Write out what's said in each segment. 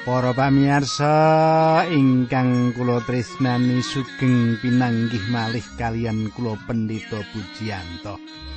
Para pamirsa ingkang kula tresnani sugeng pinanggih malih kaliyan kula Pendeta Pujiyanto.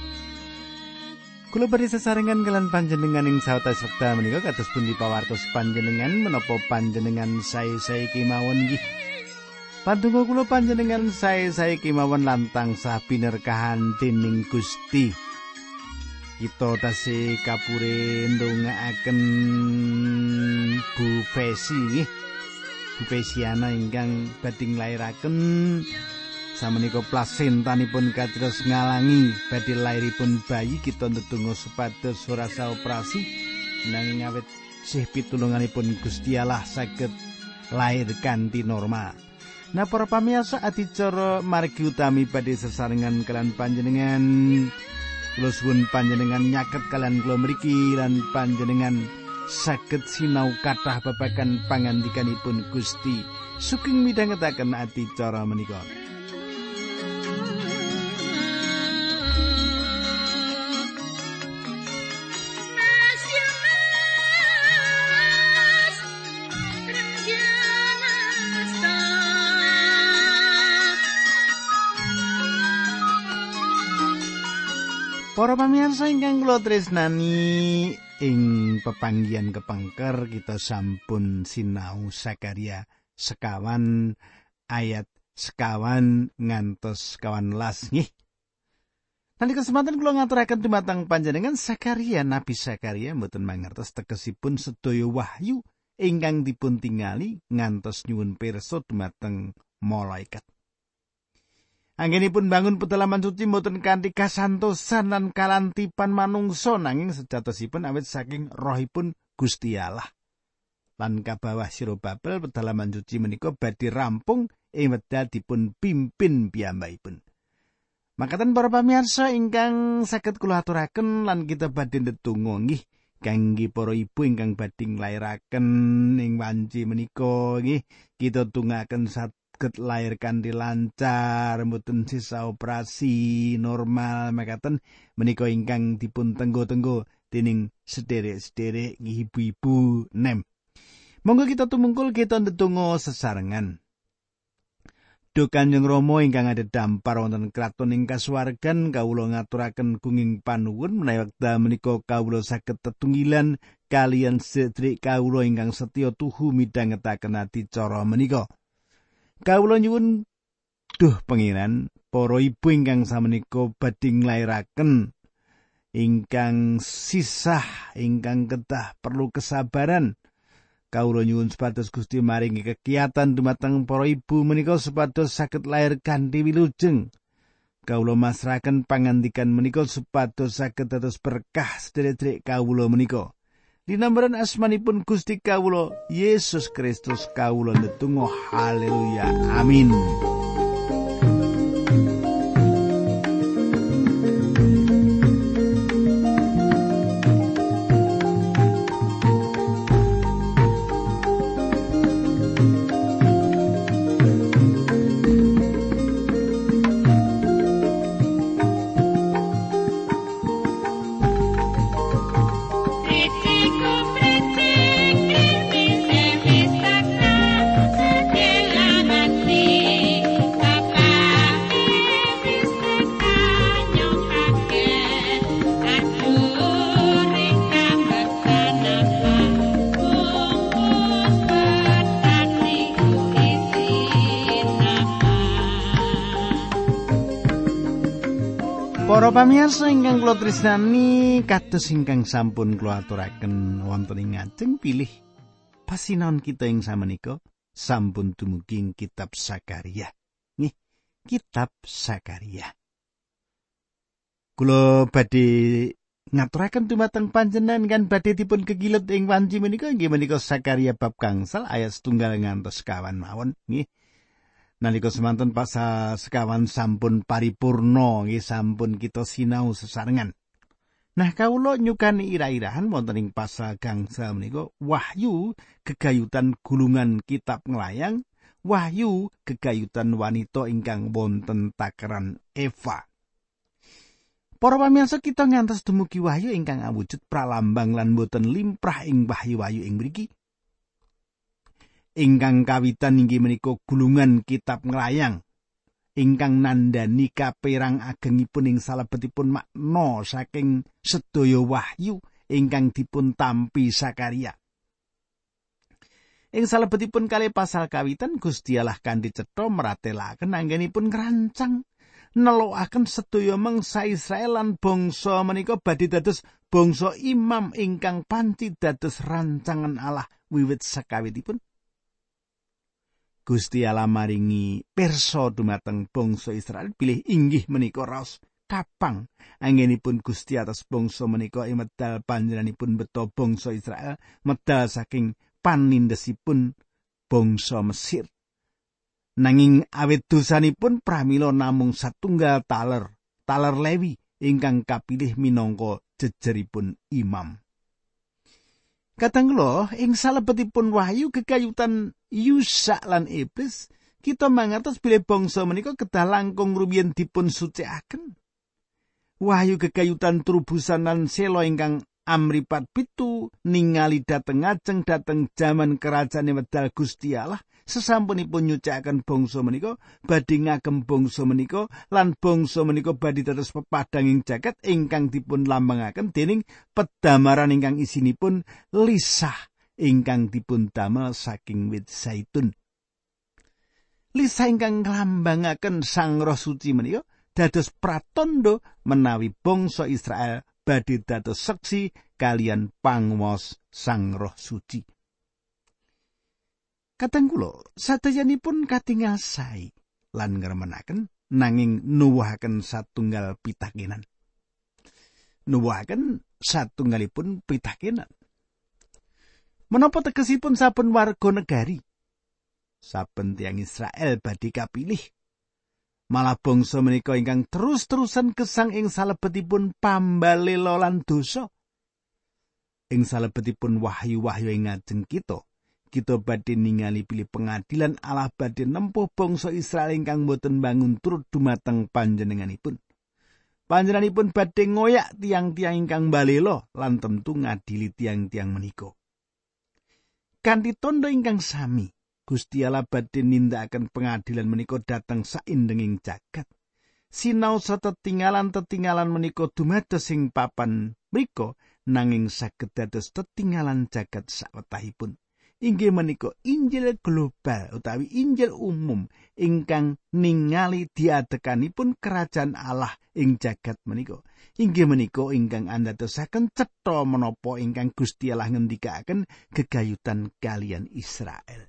Kula badhe sesarengan kalian panjenengan ing sawetawis wekdal menika kados pundi pawartos panjenengan menapa panjenengan sae-sae kemawon nggih. Pantungo kula panjenengan sae-sae kemawon lan tansah pinerkahan dening Gusti. Kita tasih kapure ndongaaken Bu Fesi nggih. Bu Fesiana ingkang badhe nglairaken samenika plasentanipun kados ngalangi badhe lairipun bayi. Kita ndedonga supados ora saoperasi nanging awit sih pitulunganipun Gusti Allah saged lair kanthi normal. Nah para pamirsa adicara margi utami badhe sesarengan kalian panjenengan. Kula suwun panjenengan nyaket kalian kula mriki lan panjenengan saged sinau kathah babagan pangandikanipun Gusti. Sugeng midhangetaken adicara menika. Para pamirsa ingkang kula tresnani, ing pepanggihan kepengker kita sampun sinau Sakaria sekawan ayat sekawan ngantos sekawan las nggih. Nalika kesempatan kula ngaturaken dumateng panjenengan Sakaria, Nabi Sakaria mboten mangertos tegesipun sedaya wahyu ingkang dipun tingali ngantos nyuwun pirsa dumateng malaikat. Anggenipun bangun pedalaman suci mboten kanthi kasantosan lan kalantipan manungsa nanging sejatosipun awit saking rohipun Gusti Allah. Lan kabawah sira Babel pedalaman suci menika badhe rampung ing wekdal dipun pimpin piyambakipun. Makaten para pamirsa ingkang saged kula aturaken lan kita badhe ndedonga nggih kangge para ibu ingkang badhe nglairaken ing wanci menika nggih kita tungaaken saged lair kanthi lancar, mboten sisa operasi normal mekaten menika ingkang dipun tenggo-tenggo dening sederek-sederek ibu-ibu nem. Monggo kita tumungkul kita ndedonga sesarengan. Duh Kanjeng Rama ingkang adhedhampar wonten kraton ing kasuwargan, kawula ngaturaken gunging panuwun menawi wekdal menika kawula saged tetunggilan kaliyan sedherek kawula ingkang setya tuhu midhangetaken adicara menika. Kawula nyuwun duh pangeran para ibu ingkang samenika badhe nglairaken ingkang sisah ingkang kedah perlu kesabaran. Kawula nyuwun supados Gusti maringi kekiyatan dumateng para ibu menika supados saged lair kanthi wilujeng. Kawula masrahaken pangandikan menika supados saged dados berkah sedherek kawula menika. Dinambaran asmanipun Gusti kawula Yesus Kristus kawula ndedonga haleluya amin. Para pamirsa ingkang kula tresnani, kados ingkang sampun kula aturaken wonten ing ngajeng pilih pasinaon kita ing samenika sampun dumugi ing kitab Sakaria. Nggih, kitab Sakaria. Kula badhe ngaturaken dumateng panjenengan kan badhe dipun kegilet ing wanci menika inggih menika Sakaria bab gangsal ayat 1 ngantos 5 mawon nggih. Nalika semanten pasal sekawan sampun paripurna nggih sampun kita sinau sesarengan. Nah kawula nyukani ira-irahan wonten ing pasal gangsal menika wahyu gegayutan gulungan kitab nglayang, wahyu gegayutan wanita ingkang wonten takeran Eva. Para pamirsa kita ngantos dumugi wahyu ingkang awujud pralambang lan boten limprah ing wahyu-wahyu ing mriki. Ingkang kawitan inggih menika gulungan kitab nglayang ingkang nandhani kapérang agengipun ing salebetipun makna saking sedaya wahyu ingkang dipun tampi Sakaria. Ing salebetipun kalih pasal kawitan Gusti Allah kanthi cetha meratelaken anggenipun ngrancang nelokaken sedaya mangsa Israel lan bangsa menika badhe dados bangsa imam ingkang panci dados rancangan Allah wiwit sakawitipun. Gusti Allah maringi pirsa dumateng bangsa Israel bilih inggih menika raos kapang anggenipun Gusti atas bangsa menika ing medal panjenenganipun beto bangsa Israel medal saking panindesipun bangsa Mesir. Nanging awit dosanipun pramila namung satunggal taler Lewi ingkang kapilih minangka jejeripun imam. Kadang kula ing salebetipun wahyu gegayutan Yusa lan Iblis kita mangertos bilih bangsa menika kedah langkung rumiyin dipun sucikaken. Wahyu gegayutan Trubusan lan Sela ingkang amripat pitu ningali dhateng ngajeng dhateng jaman kerajaan wedal Gusti Allah sesampunipun nyucikaken bangsa menika badhe ngagem bangsa menika lan bangsa menika badhe dados pepadhanging jagat ingkang dipun lambangaken dening pedamaran ingkang isinipun lisah ingkang dipun damel saking wit zaitun. Lisah ingkang nglambangaken Sang Roh Suci menika dados pratandha menawi bangsa Israel badhe dados seksi kalian pangwas Sang Roh Suci. Kadang kula sadayanipun katingal sae lan ngremenaken nanging nuwuhaken satunggal pitakenan. Nuwuhaken satunggalipun pitakenan. Menapa tegesipun saben warga negari? Saben tiyang Israel badhe kapilih. Malah bangsa menika ingkang terus-terusan gesang ing salebetipun pambalela lan dosa. Ing salebetipun wahyu-wahyu ing ngajeng kita badhe ningali pilih pengadilan Allah badhe nempuh bangsa Israel ingkang boten bangun turut dumateng panjenenganipun. Panjenenganipun badhe ngoyak tiang-tiang ingkang balela lan tentu ngadili tiang-tiang menika. Kanthi tandha ingkang sami, Gusti Allah badhe nindakaken pengadilan menika dhateng saindenging jagat. Sinau tetinggalan menika dumados ing papan mriku nanging saged dados tetinggalan jagat sawetahipun. Inggih menika Injil global utawi Injil umum ingkang ningali diadekanipun kerajaan Allah ing jagat menika. Inggih menika ingkang andadosaken cetha menapa ingkang Gusti Allah ngendikaken gegayutan kalian Israel.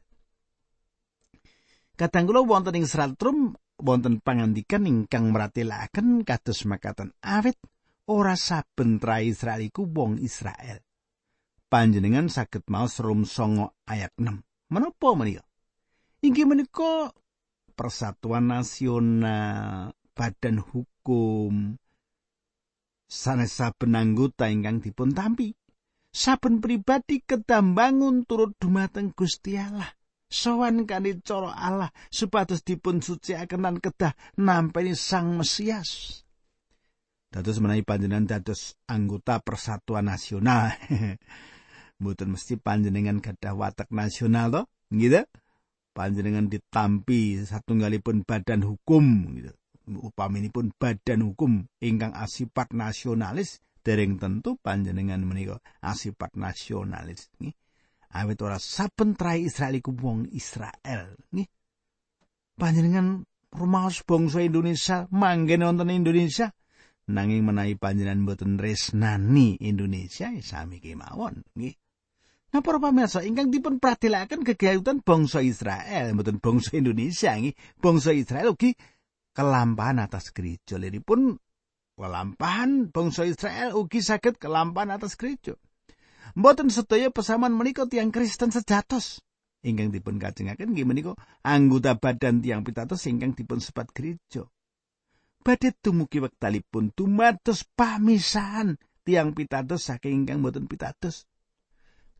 Kadang kula wonten ing Serat Rum wonten pangandikan ingkang meratelaken kados makaten awit ora saben trae Israel iku wong Israel. Panjenengan saged maos Rum 9 ayat 6. Menapa menika? Inggih menika persatuan nasional, badan hukum, sanes saben anggota ingkang dipun tampi. Saben pribadi kedah mbangun turut dumateng Gusti Allah. Sowan kanthi cara Allah supados dipun sucikaken lan kedah nampi Sang Mesias. Dados menawi panjenengan dados anggota persatuan nasional. Mboten mesti panjenengan gadah watek nasional to, gitu. Panjenengan ditampi satunggalipun badan hukum, gitu. Upaminipun badan hukum ingkang asipat nasionalis, dereng tentu panjenengan menika asipat nasionalis, nggih. Awit ora saben trae Israel iku wong Israel, nggih. Panjenengan rumaos bangsa Indonesia manggen wonten Indonesia, nanging menawi panjenengan mboten resnani Indonesia sami kemawon, nggih. Nah, para pamirsa ingkang dipun pratelaken gegayutan bangsa Israel, mboten bangsa Indonesia nggih. Bangsa Israel ugi kelampahan atas gereja. Liripun kelampahan bangsa Israel ugi saged kelampahan atas gereja. Mboten sedaya pesaman menika tiyang Kristen sejatos. Ingkang dipun kajengaken nggih menika anggota badan tiyang pitados ingkang dipun sebat gereja. Badhe dumugi wektalipun dumados pamisahan tiyang pitados saking ingkang mboten pitados.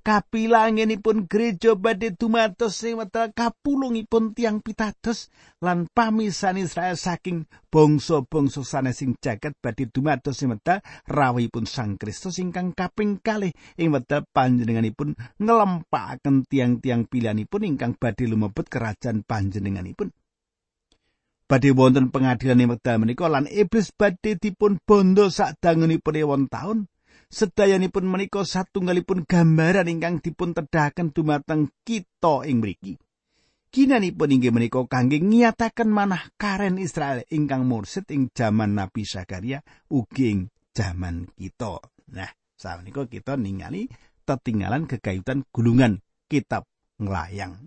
Kapilangenipun gereja badhe dumados ing wekdal kapulungipun tiyang pitados lan pamisahan Israel saking bangsa-bangsa sanesing jagat badhe dumados ing wekdal rawuhipun Sang Kristus ingkang kaping kalih ing wekdal panjenenganipun nglempakaken tiang-tiang pilihanipun ingkang badhe lumebet kerajaan panjenenganipun. Badhe wonten pengadilan ing wekdal menika lan iblis badhe dipun bondo sadangunipun ewon taun. Sedayanipun menika satunggalipun gambaran ingkang dipun tedhahaken dumateng kita ing mriki. Ginanipun inggih menika kangge ngiyataken manah karen Israel ingkang mursid ing jaman Nabi Zakaria ugi ing jaman kita. Nah, sawenika kita ningali tetinggalan gegayutan gulungan kitab nglayang.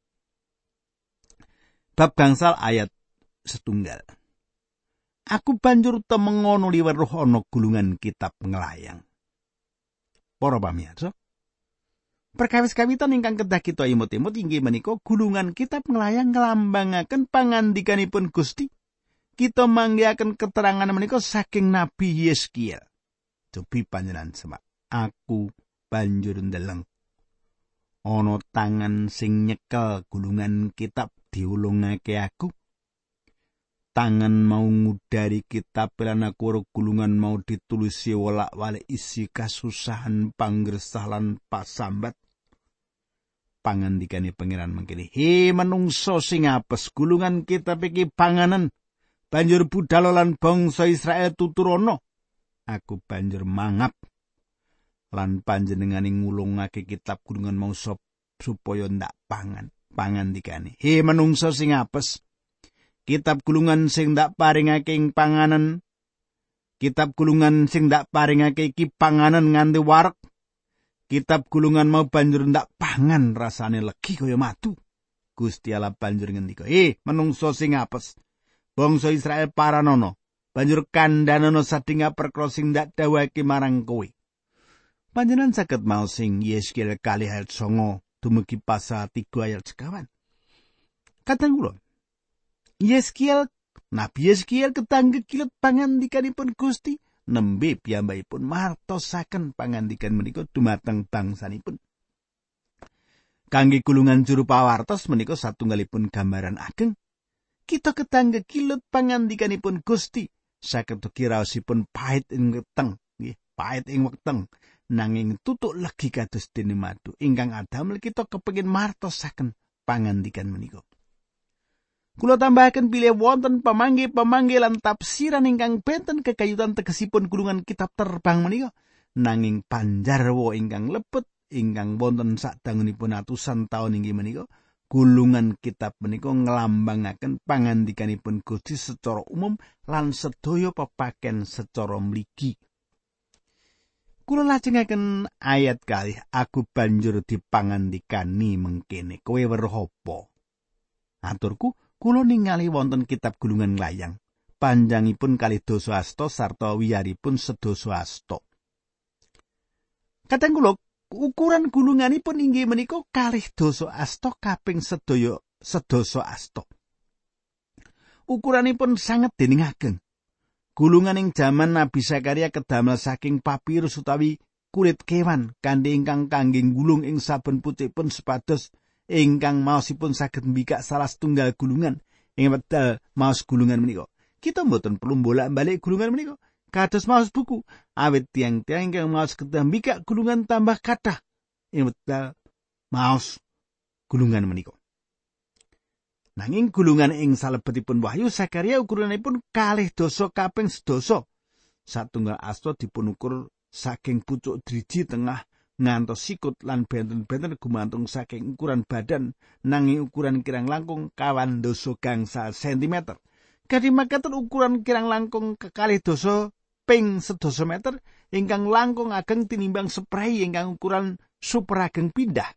Bab gangsal ayat 1. Aku banjur temengono liweruh ana gulungan kitab nglayang. Para pamirsa, perkawis kawitan ingkang kedah kita imut-imut inggih menika gulungan kitab nglayang nglambangaken pangandikanipun Gusti. Kita manggihaken keterangan menika saking Nabi Yeskiel. Cobi panjenengan semak. Aku banjur ndeleng ana tangan sing nyekel gulungan kitab diulungake aku. Tangan mau ngudari kitab lan aku gulungan mau ditulisi wolak-walik isi kasusahan panggresah lan pasambat. Pangandikane pangeran mangkene, "He manungsa sing apes, gulungan kitab iki panganen banjur budal lan bangsa Israel tuturana. Aku banjur mangap lan panjenengane ngulungake kitab gulungan mau supaya ndak pangan." Pangandikane, "He manungsa sing apes, kitab gulungan sing ndak paringake ing panganen, kitab gulungan sing ndak paringake iki panganen nganti wareg. Kitab gulungan mau banjur ndak pangan rasane legi kaya madu." Gusti Allah banjur ngendika, "Manungsa sing apes, bangsa Israel paranono, banjur kandhanono sadinga perkara sing ndak dawuhake marang kowe." Panjenengan saged maos sing Yeskiel 2 ayat 9 dumugi pasal 3 ayat 1. Kadang kula Nabi Yeskiel ketangge kilet pangandikanipun Gusti nembe piyambakipun martosaken pangandikan menika dumateng bangsanipun. Kangge gulungan juru pawartos menika satunggalipun gambaran ageng. Kita ketangge kilet pangandikanipun Gusti saged kiraosipun pahit ing weteng, nggih, pahit ing weteng nanging tutuk legi kados dene madu ingkang adamel kita kepengin martosaken pangandikan menika. Kula tambahaken bilih wonten pamangge-pamangge lan tafsiran ingkang benten kekayutan tegesipun gulungan kitab terbang menika nanging panjarwa ingkang lebet ingkang wonten sadangunipun atusan taun inggih menika gulungan kitab menika nglambangaken pangandikanipun Gusti secara umum lan sedaya pepaken secara mligi. Kula lajengaken ayat 2, aku banjur dipangandikani mengkene, kowe weruh apa? Aturku, kula ningali wonten kitab gulungan nglayang, panjangipun 2 asta sarta wiyaripun 10 asta. Kadang kula ukuran gulunganipun inggih menika 2 asta kaping 10 asta. Ukuranipun sanget dening ageng. Gulungan ing jaman Nabi Zakaria kedamel saking papirus utawi kulit kewan kanthi ingkang kangge gulung ing saben pucikipun sepados ingkang maosipun saged mbikak salah setunggal gulungan ing wekdal maos gulungan menika. Kita mboten perlu bolak-balik gulungan menika. Kados maos buku, awit tiang-tiang ingkang maos kedah mbikak gulungan tambah kathah ing wekdal maos gulungan menika. Nanging gulungan ing salebetipun Wahyu Zakaria ukuranipun 2 kaping 10. Satunggal asta dipun ukur saking pucuk driji tengah ngantos sikut lan benten-benten gumantung saking ukuran badan nanging ukuran kirang langkung 2 gangsal sentimeter. Kadhi makaten ukuran kirang langkung 2 ping 10 meter ingkang langkung ageng tinimbang spray ingkang ukuran super ageng pindah.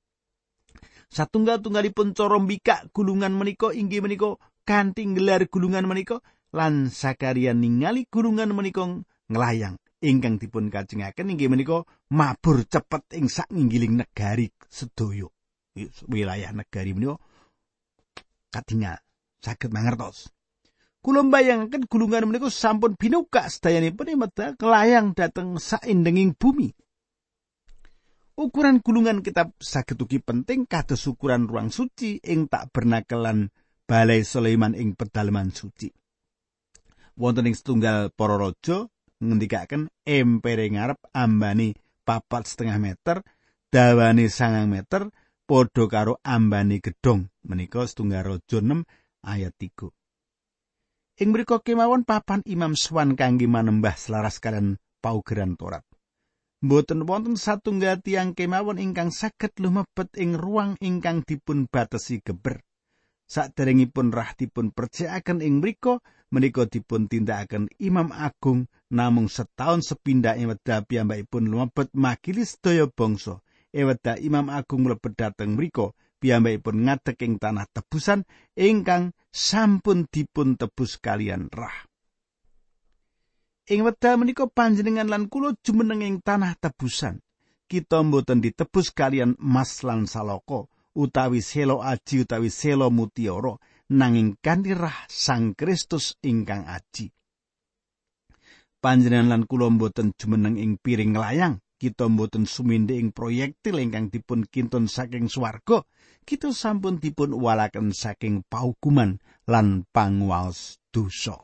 Satunggal-tunggalipun cara mbikak gulungan menika inggih menika kanthi nggelar gulungan menika lan Zakaria ningali gulungan menika nglayang ingkang dipun kajengaken inggih menika mabur cepet ing sakinggiling negari sedaya. Wilayah negari menika katingal saged mangertos. Kula mbayangaken gulungan menika sampun binukak sedayanipun medal nglayang dhateng saindenging bumi. Ukuran gulungan kitab saged ugi penting kados ukuran ruang suci ing tabernakelan Balai Sulaiman ing pedalaman suci. Wonten ing setunggal para raja ngendikaken empere ngarep ambane 4,5 meter, dawane 9 meter, padha karo ambane gedhong. Menika setunggal raja 6 ayat 3. Ing mriku kemawon papan imam swan kangge manembah selaras kaliyan paugeran Torat. Mboten wonten satunggal tiyang kemawon ingkang saged lumebet ing ruang ingkang dipun batesi geber. Saderengipun rah dipun percayakaken ing mriku menika dipun tindakaken Imam Agung namung setahun sepindhake wedal piyambakipun lumebet makili sedaya bangsa. Wedal Imam Agung mlebet dhateng mriku piyambakipun ngadeg ing tanah tebusan ingkang sampun dipun tebus kalian rah. Ing wekdal menika panjenengan lan kula jumeneng ing tanah tebusan. Kita mboten ditebus kalian emas lan salaka utawi selo aji utawi selo mutiara, nanging kanthi rah Sang Kristus ingkang aji. Panjenengan lan kula mboten jumeneng ing piring layang, kita mboten sumindhe ing proyektil ingkang dipun kintun saking swarga. Kita sampun dipun uwalaken saking paukuman lan panguwaos dosa.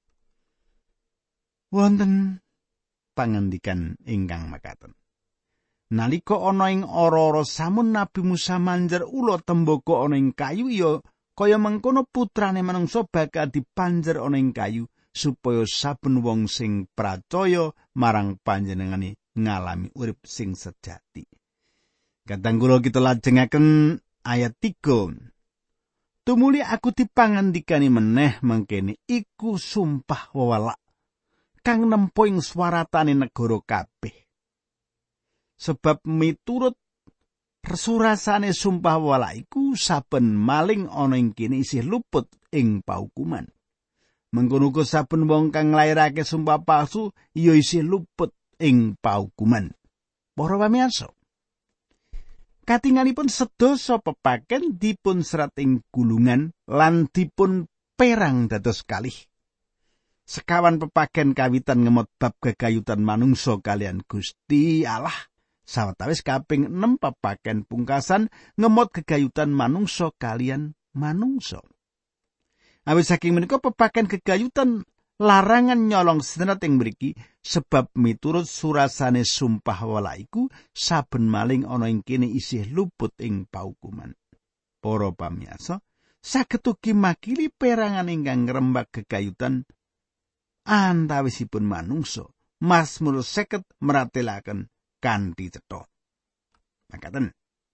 Wonten pangandikan ingkang makaten. Nalika ana ing ora-ora samun Nabi Musa manjer ula tembaga ana ing kayu ya kaya mengkono putrane manungsa bakal dipanjer ana ing kayu supaya saben wong sing pracaya marang panjenengane ngalami urip sing sejati. Kadang kula kita lajengaken ayat 3. Tumuli aku dipangandikani meneh mangkene iku sumpah wewelak kang nempo ing swaratane negara kabeh. Sebab miturut surasane sumpah wewelak iku saben maling ana ing kene isih luput ing paukuman. Mengkono uga saben wong kang nglairake sumpah palsu ya isih luput ing paukuman. Para pamirsa, katingalipun sedasa pepaken dipun serat ing gulungan lan dipun perang dados kalih. Sekawan pepaken kawitan ngemot bab gegayutan manungsa kalian Gusti Allah. Sawetawis kaping 6 pepaken pungkasan ngemot gegayutan manungsa kalian manungsa. Awit saking menika pepaken gegayutan larangan nyolong sedenat ing mriki sebab miturut surasane sumpah wewelak iku saben maling ana ing kene isih luput ing paukuman. Para pamirsa, saged ugi makili perangan ingkang ngrembak gegayutan antawisipun manungsa. Mazmur 50 meratelaken kanthi cetha. Makaten.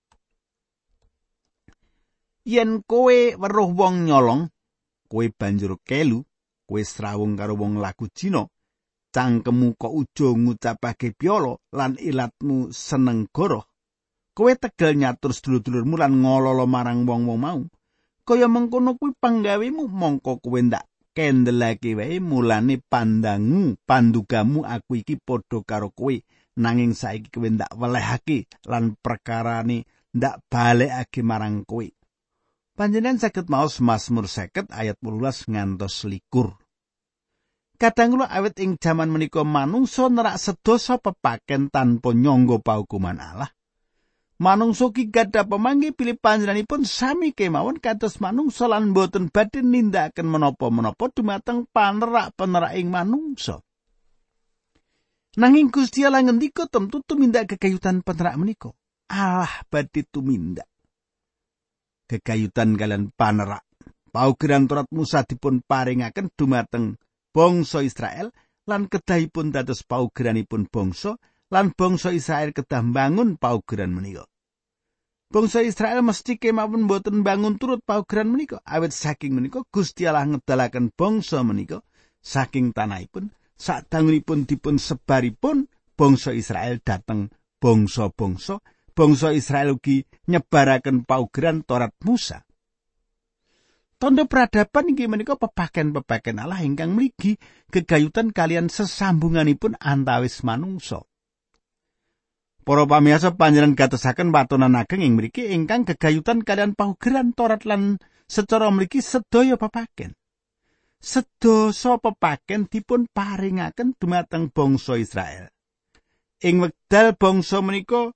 Yen kowe weruh wong nyolong, kowe banjur kelu, kowe srawung karo wong laku Cina, cangkemmu kok ujo ngucapake piolo lan ilatmu seneng goroh. Kowe tegel nyatur sedulur-dulurmu lan ngololo marang wong-wong mau. Kaya mengkono kuwi panggawemu mongko kowe ndak kendelake wae mulane pandugamu aku iki padha karo kowe nanging saiki kowe ndak welehake lan perkarane ndak balekake marang kowe. Panjenengan saged maos Mazmur 50 ayat 18 ngantos 21. Kadang kula awit ing jaman menika manungsa nerak sedasa pepaken tanpa nyangga paukuman Allah. Manungsa ki gadah pamanggi pilih panjenenganipun sami kemawon kados manungsa lan boten badhe nindakaken menapa-menapa dumateng panerak-penerak ing manungsa. Nanging Gusti Allah ngendika temtu tumindak gegayutan penerak menika. Allah badhe tumindak gegayutan kalian panerak. Paugeran Torat Musa dipun paringaken dumateng bangsa Israel lan kedahipun dados paugeranipun bangsa lan bangsa Israel kedah mbangun paugeran menika. Bangsa Israel mesti kemawon boten bangun turut paugeran menika. Awit saking menika Gusti Allah ngedalaken bangsa menika saking tanahipun sadangunipun dipun sebaripun bangsa Israel dhateng bangsa-bangsa. Bangsa Israel ugi nyebaraken paugeran Torat Musa. Tondo peradaban inggih menika pepaken-pepaken Allah ingkang mligi gegayutan kalian sesambunganipun antawis manungsa. Para pamirsa panjenengan gatosaken watonan ageng ing mriki ingkang gegayutan kalian paugeran Torat lan secara mriki sedaya pepaken. Sedasa pepaken dipun paringaken dumateng bangsa Israel. Ing wekdal bangsa menika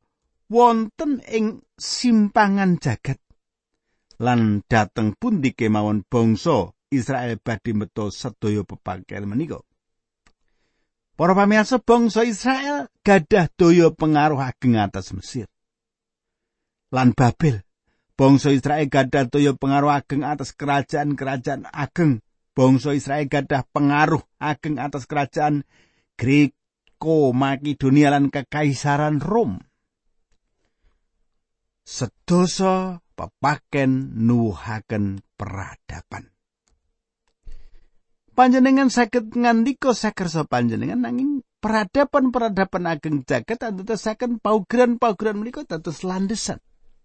wonten ing simpangan jagat. Lan dateng pundi kemawon bangsa Israel badhe meto sedaya pepangken menika. Para pamirsa, bangsa Israel gadah daya pengaruh ageng atas Mesir lan Babel. Bangsa Israel gadah daya pengaruh ageng atas kerajaan-kerajaan ageng. Bangsa Israel gadah pengaruh ageng atas kerajaan Greko, Makedonia lan kekaisaran Rom. Sedasa pepaken nuwuhaken peradaban. Panjenengan saged ngandika sakersa panjenengan nanging peradaban ageng jagat andadosaken paugeran-paugeran menika dados landesan.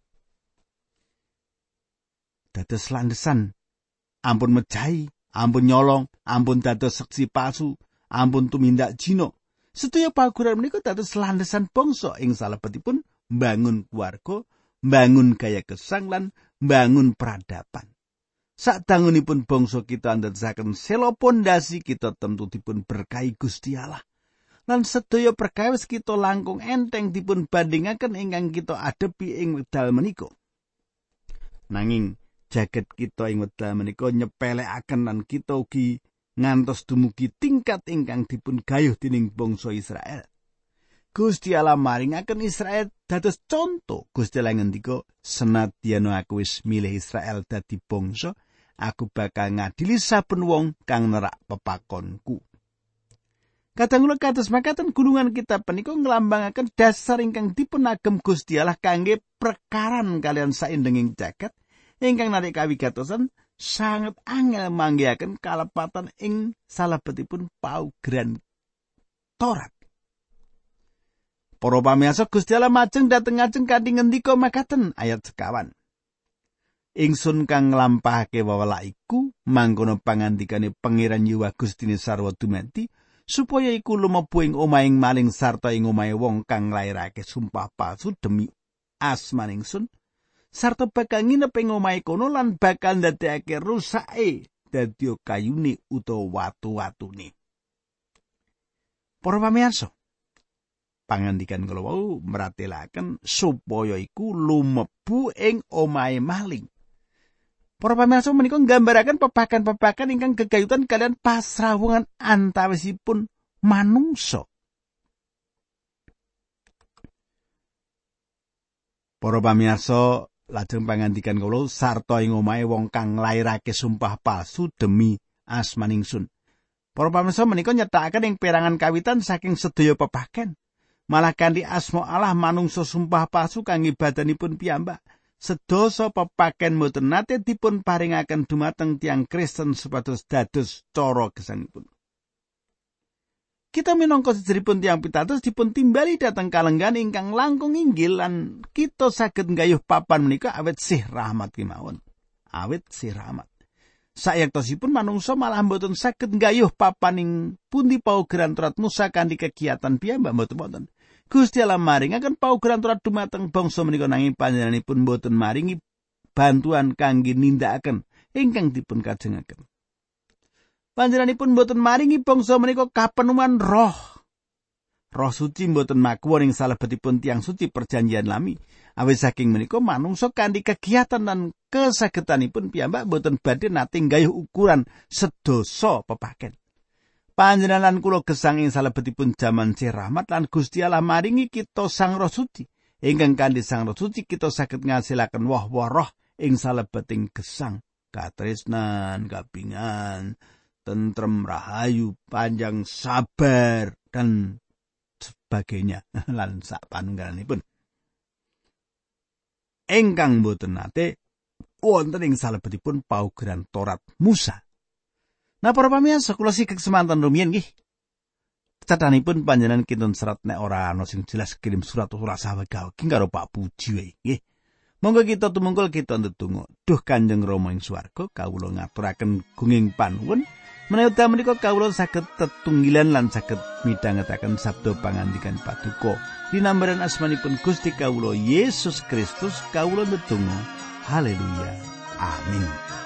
Dados landesan ampun mejahi, ampun nyolong, ampun dados seksi palsu, ampun tumindak jina. Sedaya paugeran menika dados landesan bangsa ing salebetipun mbangun keluarga, mbangun gaya gesang lan mbangun peradaban. Sadangunipun bangsa kita andadosaken sela pondasi kita tentu dipun berkahi Gusti Allah. Lan sedaya perkawis kita langkung enteng dipun bandingaken ingkang kita adepi ing wekdal menika. Nanging jagat kita ing wekdal menika nyepelekaken lan kita ugi ngantos dumugi tingkat ingkang dipun gayuh dening bangsa Israel. Gusti Allah maringaken Israel dados conto. Gusti Allah ngendika, "Senadyan aku wis milih Israel dadi bangsa, aku bakal ngadili saben wong kang nerak pepakonku." Kadangkula kados makaten gulungan kitab punika nglambangaken dasar ingkang dipun agem Gusti Allah kangge prekaran kalian saindenging jagat ingkang narik kawigatosan sanget angel manggihaken kalepatan ing salebetipun paugeran Torat. Para pamirsa, Gusti Allah majeng dhateng ngajeng kanthi ngendika makaten ayat 1. Ingsun kang nglampahake wewelah iku mangkono pangandikane Pangeran Yahwa Gustine sarwa dumati supaya iku lumebu ing omahing maling sarta ing omahe wong kang nglairake sumpah palsu demi asmaning Ingsun sarta bakal nginep ing omahe kono lan bakal ndadekake rusake dadi kayune utawa watu-watune. Para pamirsa, pangandikan kula wau meratelaken supaya iku lumebu ing omahe maling. Para pamirsa menika nggambaraken pepakan-pepakan ingkang gegayutan kalian pasrawungan antawisipun manungsa. Para pamirsa, lajeng pangandikan kula sarta ing omahe wong kang nglairake sumpah palsu demi asmaning Ingsun. Para pamirsa menika nyetakaken ing perangan kawitan saking sedaya pepaken. Malah kanthi asma Allah manungsa sumpah palsu kangge badanipun piyambak. Sedasa pepaken boten nate dipun paringaken dumateng tiyang Kristen supados dados cara gesangipun. Kita minangka sejeripun tiyang pitados dipun timbali dhateng kalenggan ingkang langkung inggil lan kita saged nggayuh papan menika awit sih rahmat kemawon. Awit sih rahmat. Sayektosipun manungsa malah boten saged nggayuh papan ing pundi paugeran Torat Musa kanthi kegiatan piyambak boten-boten. Gusti Allah maringaken paugeran Torat dumateng bangsa menika nanging panjenenganipun boten maringi bantuan kangge nindakaken ingkang dipun kajengaken. Panjenenganipun boten maringi bangsa menika kapenuhan roh. Roh suci boten makuwon ing salebetipun tiyang suci perjanjian lami. Awit saking menika manungsa kanthi kegiatan lan kesagetanipun piyambak boten badhe nate nggayuh ukuran sedasa pepaken. Panjenengan kula gesang ing salebetipun jaman sih rahmat lan Gusti Allah maringi kita Sang Roh Suci. Ingkang kanthi Sang Roh Suci kita saged ngasilaken woh-woh roh ing salebeting gesang, katresnan, kabingan, tentrem, rahayu, panjang sabar dan sebagainya lan sak panunggalanipun. Ingkang boten nate wonten ing salebetipun paugeran Torat Musa. Nah, para pamirsa, kula sikek semanten rumiyin nggih. Cathanipun panjenengan kinten serat nek ora ana sing jelas kirim surat ora sawega karo Pak Puji wae nggih. Monggo kita tumungkul kita ndedonga. Duh Kanjeng Rama ing swarga, kawula ngaturaken gunging panuwun menawi dalem menika kawula saged tetunggilan lan saged midhangetaken sabda pangandikan Paduka. Dinambaran asmanipun Gusti kawula Yesus Kristus kawula ndedonga. Haleluya. Amin.